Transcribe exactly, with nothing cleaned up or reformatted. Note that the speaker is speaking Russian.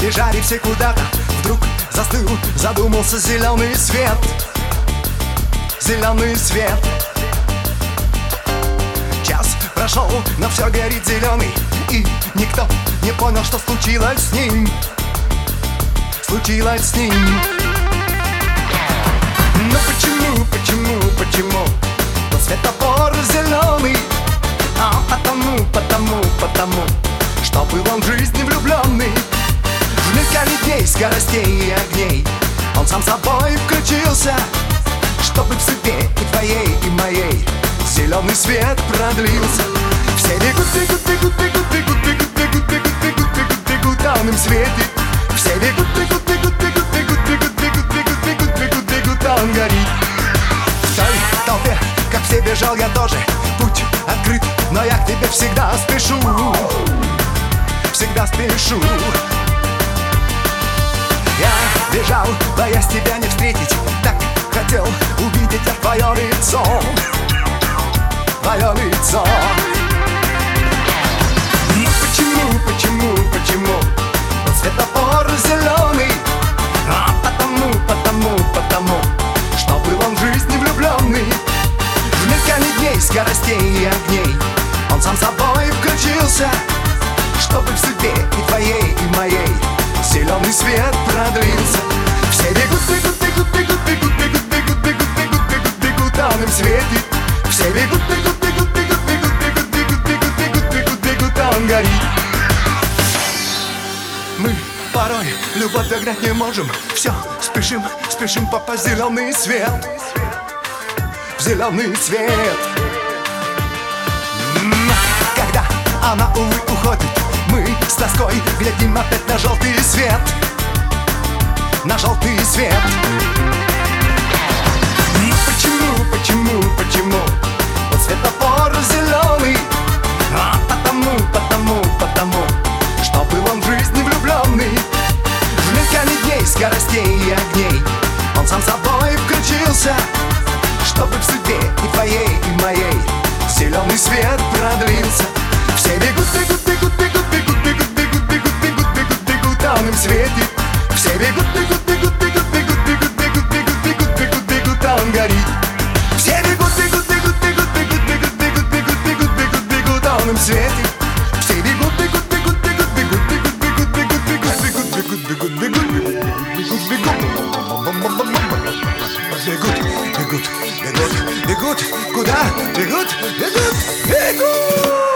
бежали все куда-то. Вдруг застыл, задумался зеленый свет. Зеленый свет. Час прошел, но все горит зеленый. И никто не понял, что случилось с ним. Случилось с ним. Но почему, почему, почему тот светофор зеленый? А потому, потому, потому что был он в жизни влюбленный. В мелькании дней, скоростей и огней он сам собой включился, чтобы в судьбе и твоей, и моей зеленый свет продлился. Все бегут, бегут, бегут, бегут, бегут, бегут, бегут, бегут, бегут, бегут, бегут, а он им светит. Все бегут, бегут, бегут, бегут, бегут, бегут, бегут, бегут, бегут, бегут, бегут, а он горит. В той толпе, как все бежал я тоже. Путь открыт, но я к тебе всегда спешу. Всегда спешу. Я бежал, боясь тебя не встретить. Так хотел увидеть я твое лицо. Твое лицо. Ну почему, почему, почему тот светофор зеленый? А потому, потому, потому что был он в жизни влюбленный. В мелькании дней, скоростей и огней он сам собой включился, чтобы в судьбе и твоей, и моей зеленый свет продлился. Все бегут, бегут, бегут, бегут, бегут, бегут, бегут, бегут, бегут, бегут, бегут, а он им светит. Все бегут, бегут, бегут, бегут, бегут, бегут, бегут, бегут, бегут, бегут, бегут, а он горит. Мы порой любовь догнать не можем. Все, спешим, спешим попасть в зеленый свет. В зеленый свет. Когда она, увы, уходит, мы с тоской глядим опять на желтый свет. На желтый свет. Почему, почему, почему тот светофор зеленый? А потому, потому, потому что был он в жизни влюбленный. В мелькании дней, скоростей и огней он сам собой включился, чтобы в судьбе и твоей, и моей зеленый свет продлился. Все бегут, бегут, бегут, бегут, бегут, бегут, бегут, бегут, бегут, бегут, бегут, а он им светит. Все бегут, бегут, бегут, бегут, бегут, бегут, бегут, бегут, бегут, бегут, бегут, а он горит. Все бегут, бегут, бегут, бегут, бегут, бегут, бегут, бегут, бегут, бегут, бегут, а он им светит. Все бегут, бегут, бегут, бегут, бегут, бегут, бегут, бегут, бегут, бегут, бегут, бегут, бегут, бегут, бегут, бегут, бегут, бегут, куда? Бегут, бегут, бегут.